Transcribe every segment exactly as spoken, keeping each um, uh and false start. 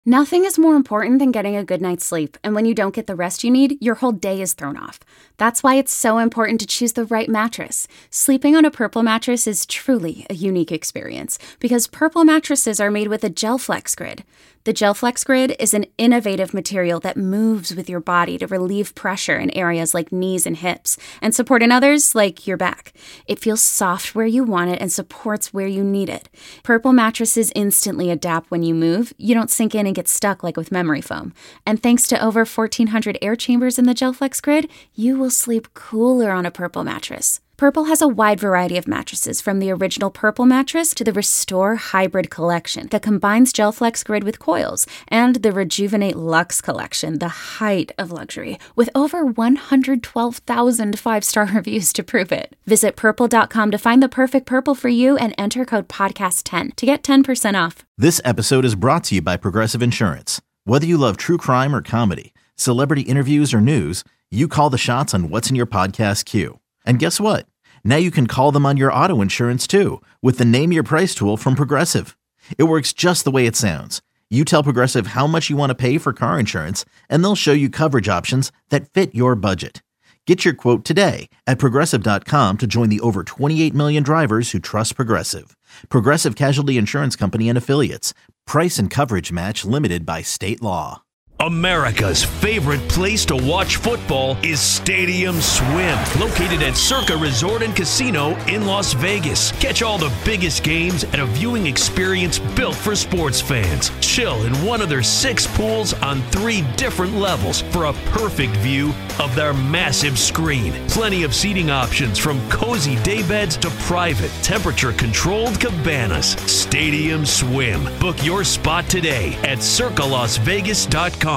Nothing is more important than getting a good night's sleep, and when you don't get the rest you need, your whole day is thrown off. That's why it's so important to choose the right mattress. Sleeping on a Purple mattress is truly a unique experience, because Purple mattresses are made with a GelFlex Grid. The GelFlex Grid is an innovative material that moves with your body to relieve pressure in areas like knees and hips, and support in others like your back. It feels soft where you want it and supports where you need it. Purple mattresses instantly adapt when you move. You don't sink in and get stuck like with memory foam. And thanks to over fourteen hundred air chambers in the GelFlex Grid, you will sleep cooler on a Purple mattress. Purple has a wide variety of mattresses, from the original Purple mattress to the Restore Hybrid collection that combines GelFlex Grid with coils, and the Rejuvenate Luxe collection, the height of luxury, with over one hundred twelve thousand five-star reviews to prove it. Visit purple dot com to find the perfect Purple for you and enter code podcast ten to get ten percent off. This episode is brought to you by Progressive Insurance. Whether you love true crime or comedy, celebrity interviews or news, you call the shots on what's in your podcast queue. And guess what? Now you can call them on your auto insurance too with the Name Your Price tool from Progressive. It works just the way it sounds. You tell Progressive how much you want to pay for car insurance, and they'll show you coverage options that fit your budget. Get your quote today at progressive dot com to join the over twenty-eight million drivers who trust Progressive. Progressive Casualty Insurance Company and Affiliates. Price and coverage match limited by state law. America's favorite place to watch football is Stadium Swim, located at Circa Resort and Casino in Las Vegas. Catch all the biggest games at a viewing experience built for sports fans. Chill in one of their six pools on three different levels for a perfect view of their massive screen. Plenty of seating options, from cozy daybeds to private, temperature-controlled cabanas. Stadium Swim. Book your spot today at circa las vegas dot com.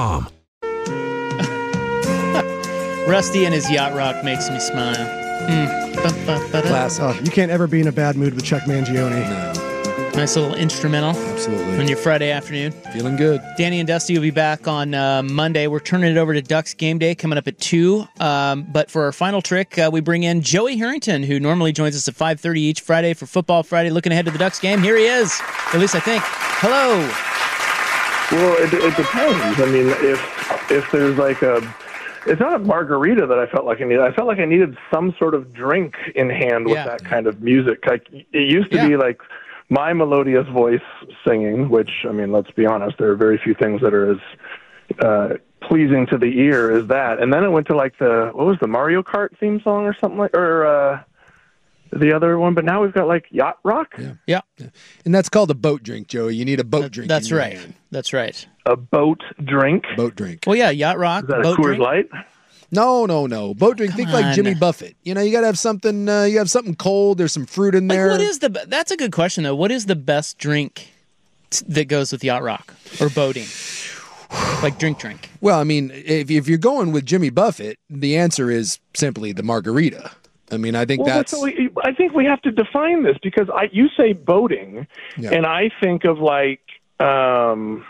Rusty and his yacht rock makes me smile. Mm. Class. Oh, you can't ever be in a bad mood with Chuck Mangione. No. Nice little instrumental. Absolutely. On your Friday afternoon. Feeling good. Danny and Dusty will be back on uh, Monday. We're turning it over to Ducks Game Day coming up at two. Um, but for our final trick, uh, we bring in Joey Harrington, who normally joins us at five thirty each Friday for Football Friday, looking ahead to the Ducks game. Here he is. At least I think. Hello. Well, it, it depends. I mean, if if there's like a, it's not a margarita that I felt like I needed. I felt like I needed some sort of drink in hand with Yeah. that kind of music. Like, it used to Yeah. be like my melodious voice singing, which, I mean, let's be honest, there are very few things that are as uh, pleasing to the ear as that. And then it went to like the, what was the Mario Kart theme song or something like, or uh, the other one. But now we've got like yacht rock. Yeah. Yeah. Yeah. And that's called a boat drink, Joey. You need a boat That- drink. That's in your right. hand. That's right. A boat drink. Boat drink. Well, yeah, yacht rock. Is that a boat Coors drink. Light? No, no, no. Boat drink. Think like on. Jimmy Buffett. You know, you got to have something, uh, you have something cold. There's some fruit in Like, there. what is the? be- That's a good question though. What is the best drink t- that goes with yacht rock or boating? Like drink, drink. Well, I mean, if, if you're going with Jimmy Buffett, the answer is simply the margarita. I mean, I think Well, that's... but so we, I think we have to define this, because I, you say boating, Yeah. and I think of like, um,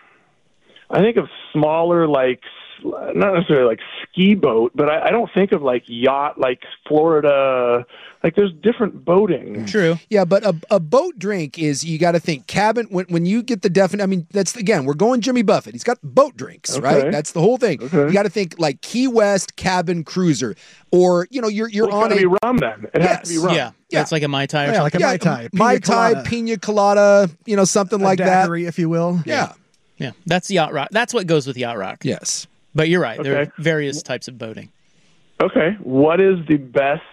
I think of smaller, like, s- not necessarily like ski boat, but I, I don't think of like yacht, like Florida. Like, there's different boating. True. Yeah, but a, a boat drink is, you got to think cabin, when, when you get the definite, I mean, that's, again, we're going Jimmy Buffett. He's got boat drinks, Okay. right? That's the whole thing. Okay. You got to think like Key West cabin cruiser, or, you know, you're, you're Well, on it's a... got to be rum then. It has to be Yes. rum. Yeah. Yeah. That's like a Mai Tai or Yeah, like something. a Mai Tai. Mai Pina Tai, colada. pina colada, you know, something A like that. daiquiri, if you will. Yeah. Yeah. That's yacht rock. That's what goes with yacht rock. Yes. But you're right. There Okay. are various types of boating. Okay. What is the best?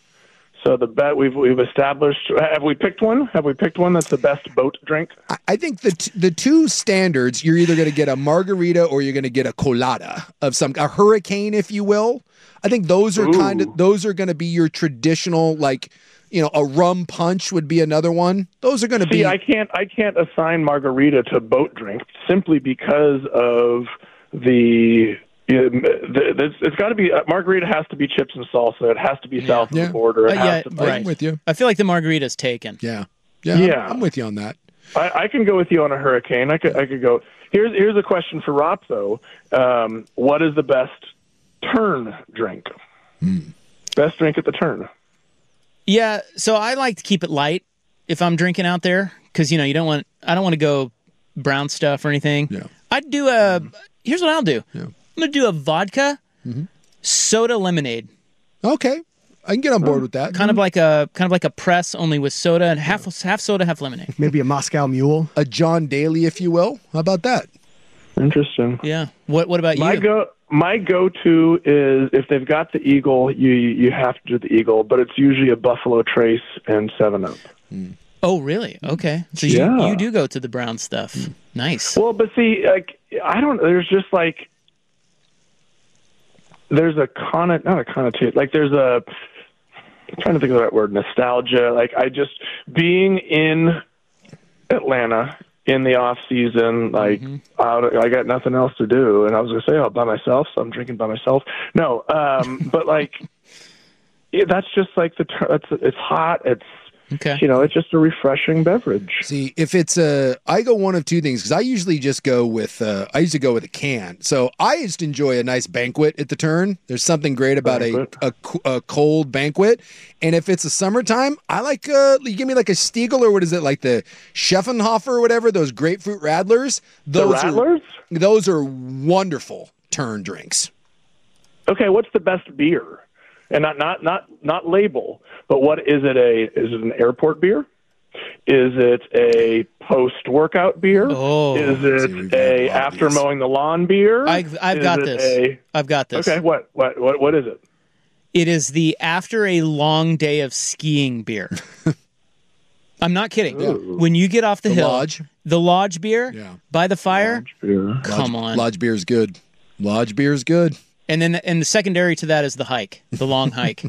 So the bet we've we've established. Have we picked one? Have we picked one that's the best boat drink? I, I think the t- the two standards, you're either going to get a margarita or you're going to get a colada of some, a hurricane, if you will. I think those are kind Ooh. of, those are going to be your traditional, like, you know, a rum punch would be another one. Those are going to See, be. I can't I can't assign margarita to boat drink simply because of the. Yeah, the- it's it's got to be uh, margarita has to be chips and salsa. It has to be south Yeah. of the border. It Uh, yeah, has to be, right. I'm with you. I feel like the margarita's taken. Yeah. Yeah. I'm- Yeah. I'm, with you on that. I, I can go with you on a hurricane. I could I could go. Here's here's a question for Rob though. Um, what is the best turn drink? Best drink at the turn. Yeah, so I like to keep it light if I'm drinking out there, because you know you don't want I don't want to go brown stuff or anything. Yeah. I'd do a. Here's what I'll do. Yeah. I'm gonna do a vodka mm-hmm. soda lemonade. Okay, I can get on board oh. with that. Kind mm-hmm. of like a kind of like a press, only with soda and half yeah. half soda, half lemonade. Maybe a Moscow Mule, a John Daly, if you will. How about that? Interesting. Yeah. What What about my you? Go, my go-to is if they've got the Eagle, you you have to do the Eagle, but it's usually a Buffalo Trace and seven up. Mm. Oh, really? Okay. So you, yeah. you do go to the brown stuff. Mm. Nice. Well, but see, like I don't. There's just like there's a con not a connotation. Like there's a. I'm trying to think of the right word. Nostalgia. Like I just being in Atlanta in the off season, like mm-hmm. out, I got nothing else to do, and I was gonna say, oh, by myself, so I'm drinking by myself. No, um, but like yeah, that's just like the. It's it's hot. It's. Okay. You know, it's just a refreshing beverage. See, if it's a, I go one of two things because I usually just go with, uh, I usually go with a can. So I just enjoy a nice banquet at the turn. There's something great about a, a a cold banquet, and if it's a summertime, I like. Uh, you give me like a Stiegel or what is it like the Scheffenhofer or whatever? Those grapefruit Radlers. Those the Radlers. Are, those are wonderful turn drinks. Okay, what's the best beer? And not, not not not label, but what is it? A is it an airport beer? Is it a post workout beer? Oh, is it a after mowing the lawn beer? I've I've is got this. A, I've got this. Okay, what what what what is it? It is the after a long day of skiing beer. I'm not kidding. Ooh. When you get off the, the hill, Lodge. the Lodge beer yeah. by the fire. Lodge beer. Come Lodge, on, Lodge beer is good. Lodge beer is good. And then, and the secondary to that is the hike, the long hike.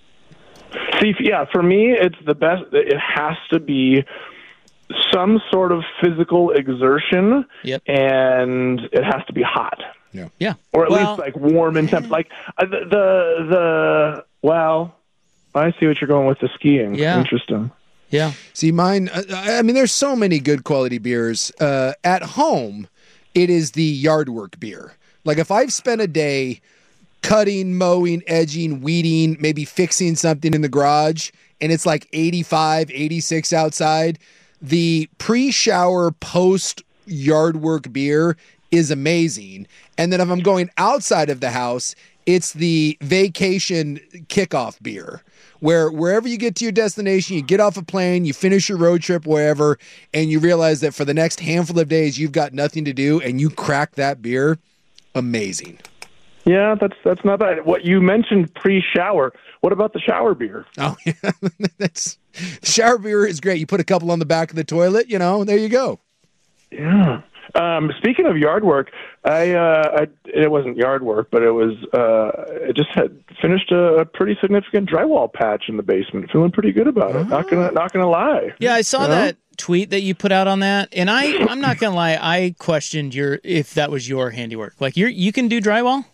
See, yeah, for me, it's the best. It has to be some sort of physical exertion, yep. and it has to be hot. Yeah, yeah, or at well, least like warm and temp. Like uh, the, the the well, I see what you're going with the skiing. Yeah, interesting. Yeah. See, mine. Uh, I mean, there's so many good quality beers uh, at home. It is the yard work beer. Like if I've spent a day cutting, mowing, edging, weeding, maybe fixing something in the garage, and it's like eighty-five, eighty-six outside, the pre-shower, post-yard work beer is amazing. And then if I'm going outside of the house, it's the vacation kickoff beer, where wherever you get to your destination, you get off a plane, you finish your road trip, wherever, and you realize that for the next handful of days, you've got nothing to do, and you crack that beer. Amazing. Yeah, that's that's not bad. What you mentioned pre-shower. What about the shower beer? Oh, yeah. That's shower beer is great. You put a couple on the back of the toilet, you know, there you go. Yeah. Um, speaking of yard work, I, uh, I it wasn't yard work, but it was uh, I just had finished a, a pretty significant drywall patch in the basement. Feeling pretty good about it. Oh. Not gonna not gonna lie. Yeah, I saw you that know? tweet that you put out on that, and I I'm not gonna lie, I questioned your if that was your handiwork. Like you you can do drywall.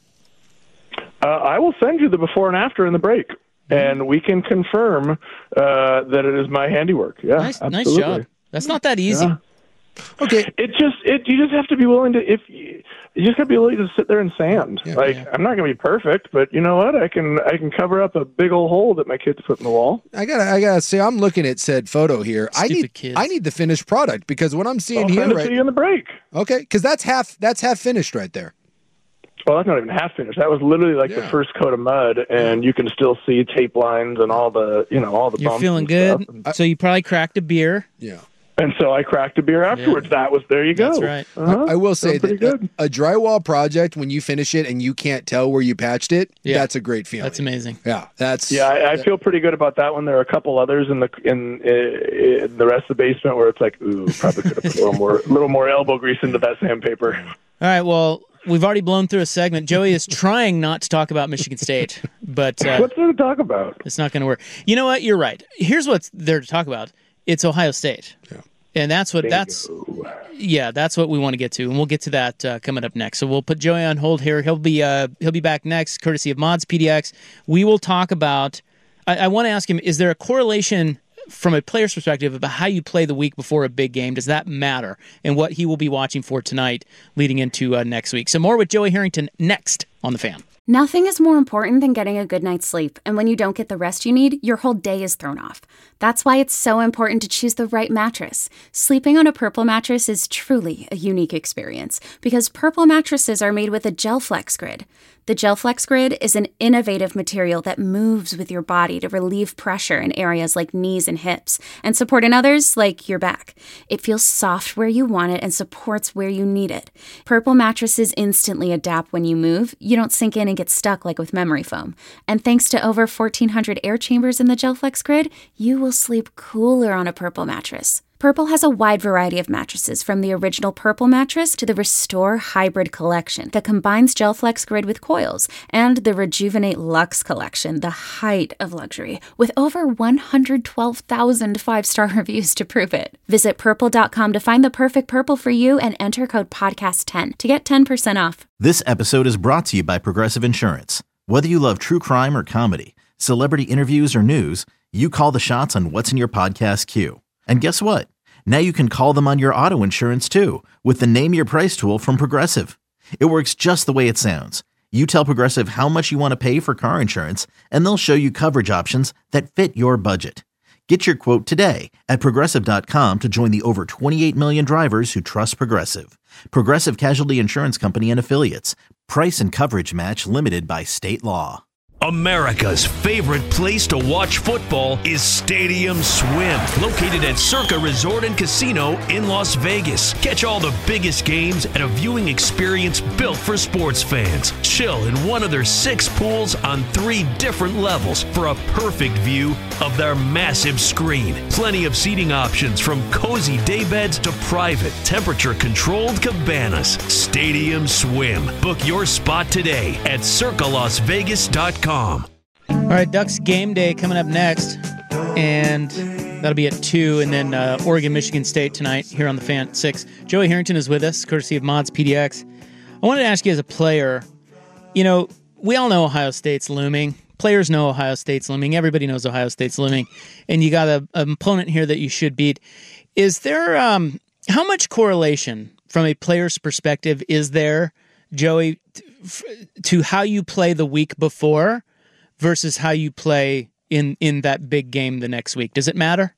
Uh, I will send you the before and after in the break, and we can confirm uh, that it is my handiwork. Yeah, nice, absolutely. nice job. That's not that easy. Yeah. Okay, it just it you just have to be willing to if you, you just got to be willing to sit there and sand. Yeah, like yeah. I'm not going to be perfect, but you know what? I can I can cover up a big old hole that my kids put in the wall. I gotta I gotta say I'm looking at said photo here. Stupid I need kids. I need the finished product because what I'm seeing I'll here send it right to you in the break. Okay, because that's half that's half finished right there. Well, that's not even half finished. That was literally like yeah. the first coat of mud, and you can still see tape lines and all the you know all the. You're bumps feeling and good, stuff. so you probably cracked a beer. Yeah. And so I cracked a beer afterwards. Yeah. That was, there you go. That's right. Uh-huh. I, I will say that a, a drywall project, when you finish it and you can't tell where you patched it, yeah. that's a great feeling. That's amazing. Yeah, that's. Yeah, I, I that, feel pretty good about that one. There are a couple others in the in, in the rest of the basement where it's like, ooh, probably could have put a little more, little more elbow grease into that sandpaper. All right, well, we've already blown through a segment. Joey is trying not to talk about Michigan State, but uh, what's there to talk about? It's not going to work. You know what? You're right. Here's what's there to talk about. It's Ohio State. Yeah. And that's what that's yeah, that's what we want to get to, and we'll get to that uh, coming up next. So we'll put Joey on hold here. He'll be uh, he'll be back next, courtesy of Mods P D X. We will talk about. I, I want to ask him: is there a correlation from a player's perspective about how you play the week before a big game? Does that matter? And what he will be watching for tonight, leading into uh, next week. So more with Joey Harrington next on The Fan. Nothing is more important than getting a good night's sleep, and when you don't get the rest you need, your whole day is thrown off. That's why it's so important to choose the right mattress. Sleeping on a Purple mattress is truly a unique experience because Purple mattresses are made with a GelFlex Grid. The GelFlex Grid is an innovative material that moves with your body to relieve pressure in areas like knees and hips and support in others like your back. It feels soft where you want it and supports where you need it. Purple mattresses instantly adapt when you move. You don't sink in and get stuck like with memory foam. And thanks to over fourteen hundred air chambers in the GelFlex Grid, you will sleep cooler on a Purple mattress. Purple has a wide variety of mattresses, from the original Purple mattress to the Restore Hybrid collection that combines GelFlex Grid with coils, and the Rejuvenate Luxe collection, the height of luxury, with over one hundred twelve thousand five-star reviews to prove it. Visit purple dot com to find the perfect Purple for you and enter code podcast ten to get ten percent off. This episode is brought to you by Progressive Insurance. Whether you love true crime or comedy, celebrity interviews or news, you call the shots on what's in your podcast queue. And guess what? Now you can call them on your auto insurance too with the Name Your Price tool from Progressive. It works just the way it sounds. You tell Progressive how much you want to pay for car insurance, and they'll show you coverage options that fit your budget. Get your quote today at progressive dot com to join the over twenty-eight million drivers who trust Progressive. Progressive Casualty Insurance Company and Affiliates. Price and coverage match limited by state law. America's favorite place to watch football is Stadium Swim, located at Circa Resort and Casino in Las Vegas. Catch all the biggest games at a viewing experience built for sports fans. Chill in one of their six pools on three different levels for a perfect view of their massive screen. Plenty of seating options, from cozy daybeds to private, temperature-controlled cabanas. Stadium Swim. Book your spot today at circa las vegas dot com. All right, Ducks game day coming up next, and that'll be at two, and then uh, Oregon, Michigan State tonight here on the Fan at six. Joey Harrington is with us, courtesy of Mods P D X. I wanted to ask you, as a player, you know, we all know Ohio State's looming. Players know Ohio State's looming. Everybody knows Ohio State's looming, and you got a, an opponent here that you should beat. Is there, um, how much correlation from a player's perspective is there, Joey, to how you play the week before versus how you play in, in that big game the next week? Does it matter?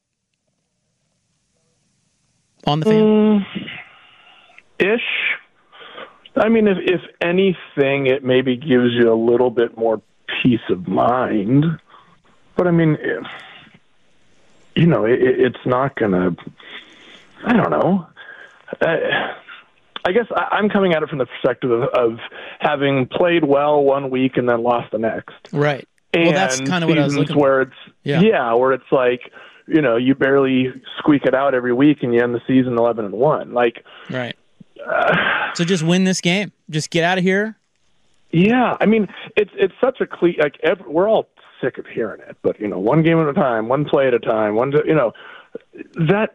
On the Fan? Mm, ish. I mean, if, if anything, it maybe gives you a little bit more peace of mind. But, I mean, if, you know, it, it's not going to, I don't know. I, I guess I'm coming at it from the perspective of, of having played well one week and then lost the next. Right. And well, that's kind of what I was looking where for. It's, yeah. yeah, where it's like, you know, you barely squeak it out every week and you end the season eleven and one. Like, right. Uh, so just win this game. Just get out of here. Yeah, I mean, it's it's such a cliche. Like, every, we're all sick of hearing it, but you know, one game at a time, one play at a time, one. You know, that.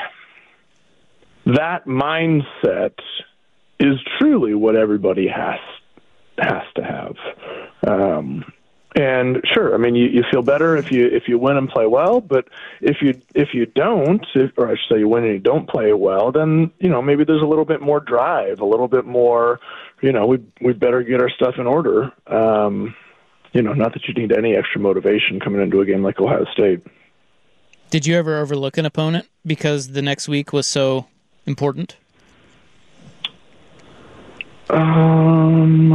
That mindset is truly what everybody has has to have. Um, and sure, I mean, you, you feel better if you if you win and play well, but if you if you don't, if, or I should say, you win and you don't play well, then you know maybe there's a little bit more drive, a little bit more. You know, we we better get our stuff in order. Um, you know, not that you need any extra motivation coming into a game like Ohio State. Did you ever overlook an opponent because the next week was so important? Um,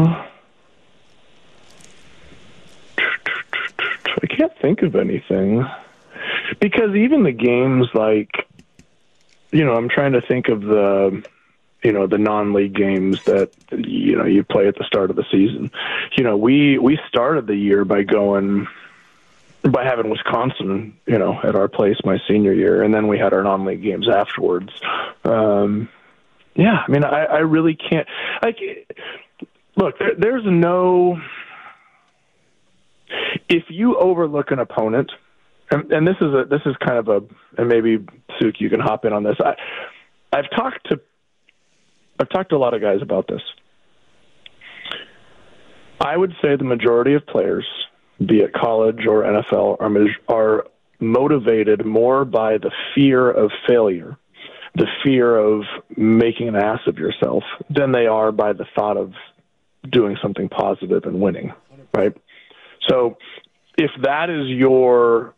I can't think of anything. Because even the games like, you know, I'm trying to think of the, you know, the non-league games that, you know, you play at the start of the season. You know, we, we started the year by going, by having Wisconsin, you know, at our place my senior year, and then we had our non-league games afterwards. Um, yeah, I mean, I, I really can't. Like, look, there, there's no. If you overlook an opponent, and, and this is a this is kind of a, and maybe Suk, you can hop in on this. I, I've talked to, I've talked to a lot of guys about this. I would say the majority of players, be it college or N F L, are, are motivated more by the fear of failure, the fear of making an ass of yourself, than they are by the thought of doing something positive and winning, right? So if that is your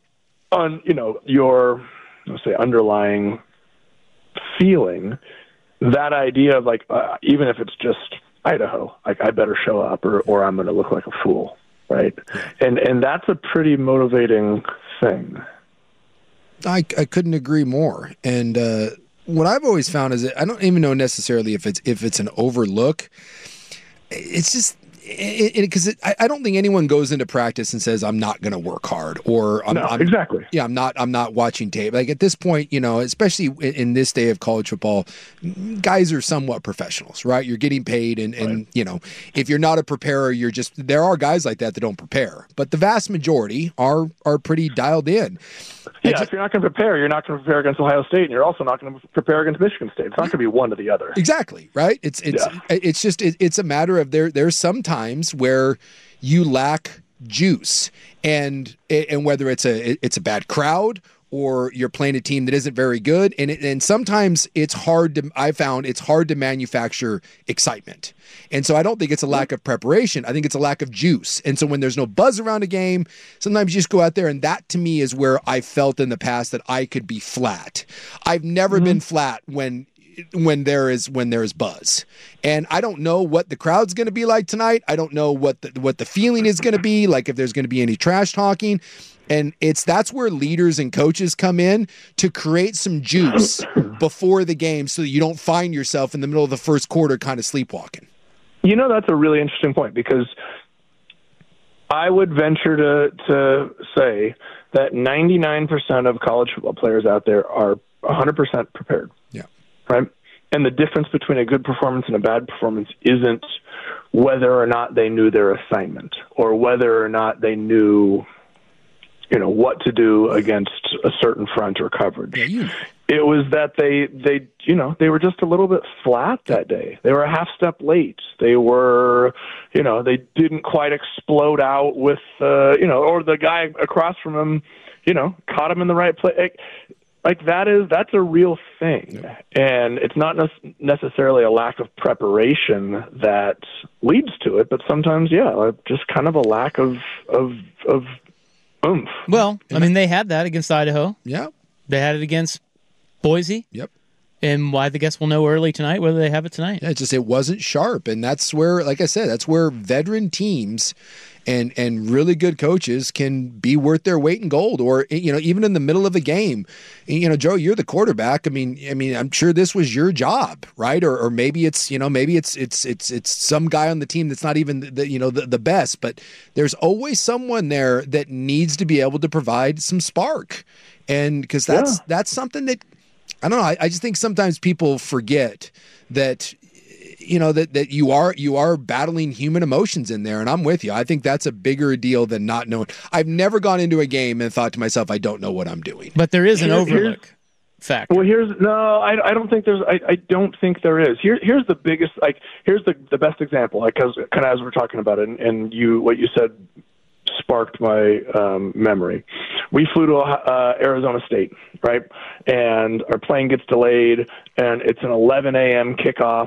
on, you know, your, let's say, underlying feeling, that idea of like, uh, even if it's just Idaho, like I better show up or, or I'm going to look like a fool, right? And and that's a pretty motivating thing. I, I couldn't agree more. And uh, what I've always found is that I don't even know necessarily if it's if it's an overlook. It's just because I, I don't think anyone goes into practice and says I'm not going to work hard or I'm, no, I'm exactly. Yeah, I'm not. I'm not watching tape. Like at this point, you know, especially in, in this day of college football, guys are somewhat professionals, right? You're getting paid, and, and right. you know, if you're not a preparer, you're just. There are guys like that that don't prepare, but the vast majority are are pretty dialed in. Yeah, just, if you're not going to prepare, you're not going to prepare against Ohio State, and you're also not going to prepare against Michigan State. It's not going to be one or the other. Exactly, right? It's it's yeah. it's just it, it's a matter of there. There's some times where you lack juice, and and whether it's a it's a bad crowd or you're playing a team that isn't very good, and it, and sometimes it's hard to. I found it's hard to manufacture excitement, and so I don't think it's a lack of preparation. I think it's a lack of juice, and so when there's no buzz around a game, sometimes you just go out there, and that to me is where I felt in the past that I could be flat. I've never mm-hmm. been flat when. when there is when there is buzz, and I don't know what the crowd's going to be like tonight. I don't know what the, what the feeling is going to be like, if there's going to be any trash talking, and it's that's where leaders and coaches come in to create some juice before the game, so that you don't find yourself in the middle of the first quarter kind of sleepwalking. You know, that's a really interesting point, because I would venture to to say that ninety-nine percent of college football players out there are one hundred percent prepared. Yeah. Right? And the difference between a good performance and a bad performance isn't whether or not they knew their assignment or whether or not they knew, you know, what to do against a certain front or coverage. Yeah, you know. It was that they, they, you know, they were just a little bit flat that day. They were a half step late. They were, you know, they didn't quite explode out with, uh, you know, or the guy across from them, you know, caught him in the right place. Like that is, that's a real thing. Yeah. And it's not ne- necessarily a lack of preparation that leads to it, but sometimes, yeah, just kind of a lack of, of, of oomph. Well, I mean, they had that against Idaho. Yeah. They had it against Boise. Yep. And I guess we'll know early tonight whether they have it tonight. Yeah, it's just it wasn't sharp, and that's where, like I said, that's where veteran teams and and really good coaches can be worth their weight in gold. Or you know, even in the middle of a game, you know, Joe, you're the quarterback. I mean, I mean, I'm sure this was your job, right? Or or maybe it's you know maybe it's it's it's it's some guy on the team that's not even the you know the, the best, but there's always someone there that needs to be able to provide some spark, and because that's yeah. that's something that. I don't know. I, I just think sometimes people forget that, you know, that, that you are you are battling human emotions in there, and I'm with you. I think that's a bigger deal than not knowing. I've never gone into a game and thought to myself, I don't know what I'm doing. But there is an Here, overlook factor. Well, here's no. I, I don't think there's. I, I don't think there is. Here here's the biggest. Like here's the the best example. Like because kind of as we're talking about it, and, and you what you said sparked my um, memory. We flew to uh, Arizona State, right? And our plane gets delayed, and it's an eleven a.m. kickoff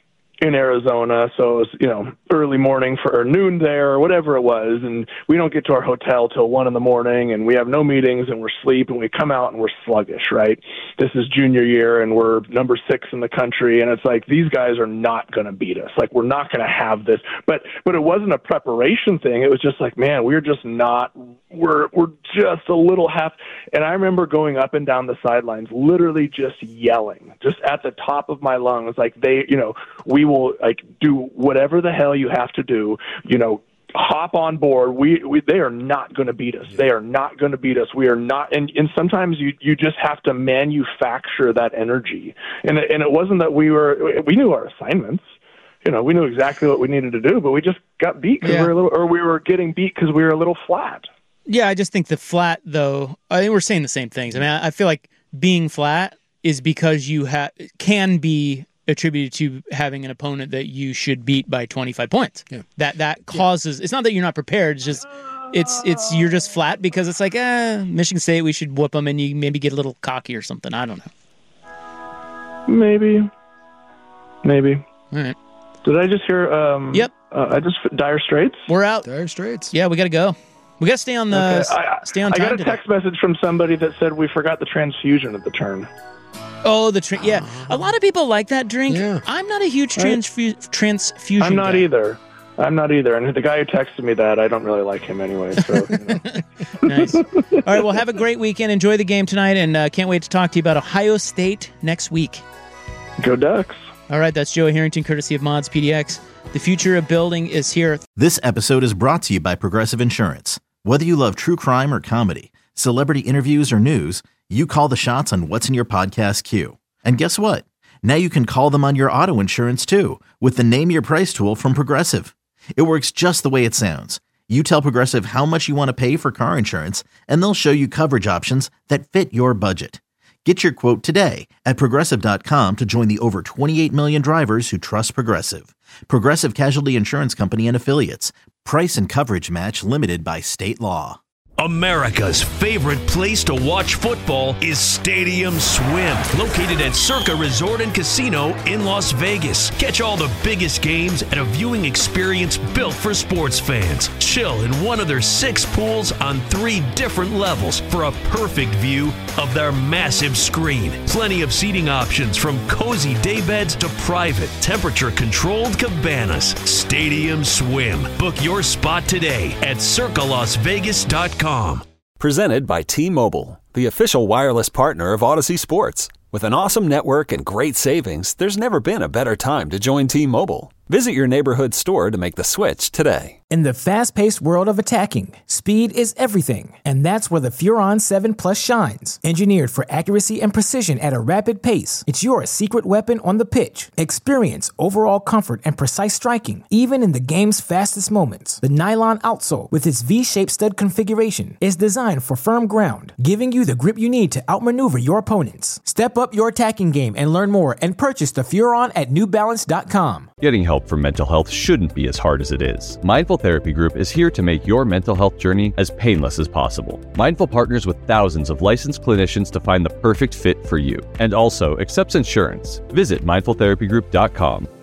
in Arizona. So it was, you know, early morning for or noon there or whatever it was. And we don't get to our hotel till one in the morning, and we have no meetings, and we're asleep, and we come out and we're sluggish, right? This is junior year, and we're number six in the country. And it's like, these guys are not going to beat us. Like, we're not going to have this. But, but it wasn't a preparation thing. It was just like, man, we're just not, we're, we're just a little half. And I remember going up and down the sidelines, literally just yelling, just at the top of my lungs. Like they, you know, we will like do whatever the hell you have to do, you know, hop on board. We, we they are not going to beat us. They are not going to beat us. We are not. And, and sometimes you, you just have to manufacture that energy. And it, and it wasn't that we were, we knew our assignments, you know, we knew exactly what we needed to do, but we just got beat because yeah. we were a little, or we were getting beat because we were a little flat. Yeah. I just think the flat though, I think we're saying the same things. I mean, I, I feel like being flat is because you have, can be attributed to having an opponent that you should beat by twenty-five points. Yeah. That that causes yeah. It's not that you're not prepared, it's just it's it's you're just flat because it's like, eh, Michigan State, we should whoop them, and you maybe get a little cocky or something. I don't know. Maybe. Maybe. All right. Did I just hear um Yep. Uh, I just Dire Straits? We're out. Dire Straits. Yeah, we got to go. We got to stay on the Okay, I, stay on I time got a today. text message from somebody that said we forgot the transfusion at the turn. Oh, the tra- yeah. A lot of people like that drink. Yeah. I'm not a huge transfu- transfusion I'm not guy. either. I'm not either. And the guy who texted me that, I don't really like him anyway. So, you know. Nice. All right, well, have a great weekend. Enjoy the game tonight, and uh, can't wait to talk to you about Ohio State next week. Go Ducks. All right, that's Joey Harrington, courtesy of Mods P D X. The future of building is here. This episode is brought to you by Progressive Insurance. Whether you love true crime or comedy, celebrity interviews or news, you call the shots on what's in your podcast queue. And guess what? Now you can call them on your auto insurance too with the Name Your Price tool from Progressive. It works just the way it sounds. You tell Progressive how much you want to pay for car insurance, and they'll show you coverage options that fit your budget. Get your quote today at Progressive dot com to join the over twenty-eight million drivers who trust Progressive. Progressive Casualty Insurance Company and Affiliates. Price and coverage match limited by state law. America's favorite place to watch football is Stadium Swim, located at Circa Resort and Casino in Las Vegas. Catch all the biggest games at a viewing experience built for sports fans. Chill in one of their six pools on three different levels for a perfect view of their massive screen. Plenty of seating options from cozy daybeds to private, temperature-controlled cabanas. Stadium Swim. Book your spot today at circa las vegas dot com. Presented by T-Mobile, the official wireless partner of Odyssey Sports. With an awesome network and great savings, there's never been a better time to join T-Mobile. Visit your neighborhood store to make the switch today. In the fast-paced world of attacking, speed is everything, and that's where the Furon seven Plus shines. Engineered for accuracy and precision at a rapid pace, it's your secret weapon on the pitch. Experience overall comfort and precise striking, even in the game's fastest moments. The nylon outsole, with its V-shaped stud configuration, is designed for firm ground, giving you the grip you need to outmaneuver your opponents. Step up your attacking game and learn more and purchase the Furon at new balance dot com. Getting help for mental health shouldn't be as hard as it is. Mindful Therapy Group is here to make your mental health journey as painless as possible. Mindful partners with thousands of licensed clinicians to find the perfect fit for you, and also accepts insurance. Visit mindful therapy group dot com.